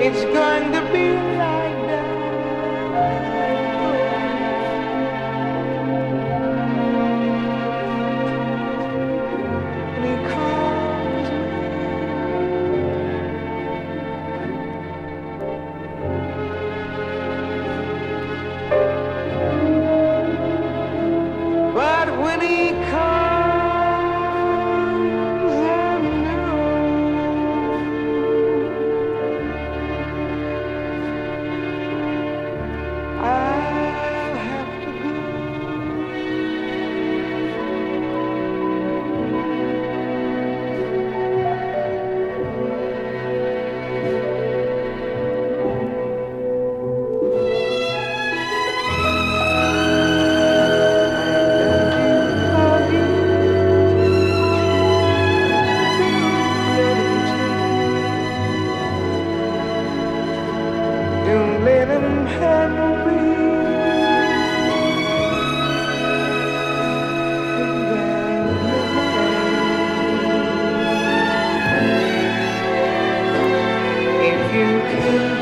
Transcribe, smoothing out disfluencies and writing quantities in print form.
It's going to be like that because but when he comes and I'll have to go. Don't let him handle me. If you can